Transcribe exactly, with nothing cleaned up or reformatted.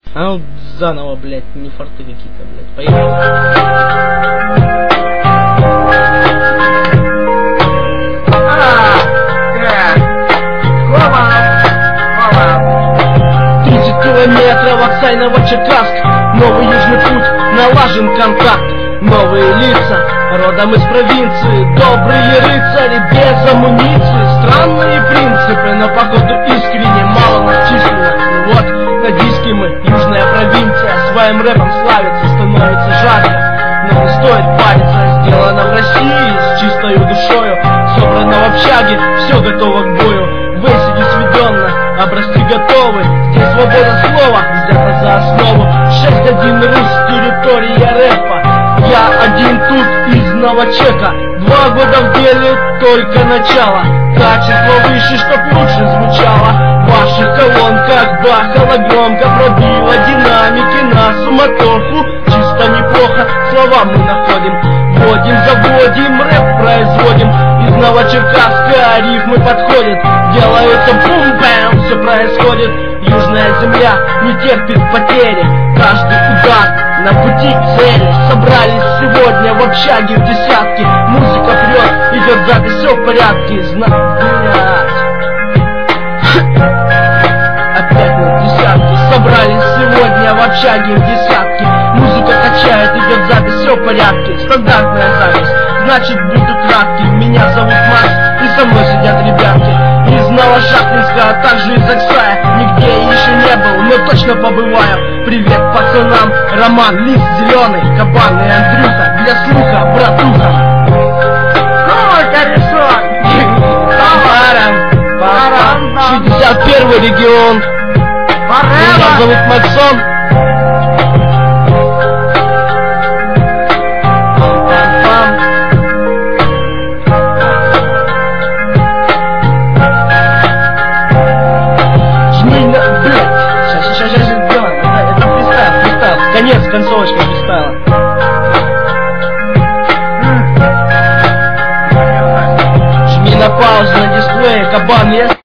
А ну заново, блядь, не форты какие-то, блядь. Поехали. тридцать километров от Сайного Черкасск. Новый южный путь, налажен контакт. Новые лица, родом из провинции. Добрые рыцари без амуниции. Странные принципы, но походу искренне мало начислено. Ну вот, на диске мы, южная провинция. Своим рэпом славится, становится жарко. Но не стоит париться, сделано в России с чистою душою. Собрано в общаге, все готово к бою. Высиди сведенно, образцы готовы. Здесь свобода слова взята за основу. шесть один Рус, территория рэпа. Я один тут из Новочека. Два года в деле, только начало. Качество выше, чтоб лучше звучало. В ваших колонках бахало громко. Пробило динамики на суматоху. Чисто неплохо, слова мы находим. Вводим, заводим, рэп производим. Из Новочеркасска рифмы подходят. Делаются бум-бэм, все происходит. Южная земля не терпит потери. Каждый удар на пути к цели. Собрались сегодня в общаге в десятки. Музыка прет, идет запись, все в порядке. Зна... Блядь. Опять на десятки. Собрались сегодня в общаге в десятки. Музыка качает, идет запись, все в порядке. Стандартная запись, значит буду кратким. Меня зовут Макс, и со мной сидят ребятки из Новошахтинска, а также из Оксая. Нигде еще не был, но точно побываю. Привет пацанам, Роман, Лист зеленый, Кабан и Андрюха. Для слуха, братуха. шестьдесят первый регион. Меня зовут Максон. Конец, концовочка фристайла. Жми на паузу на дисплее, Кабан есть?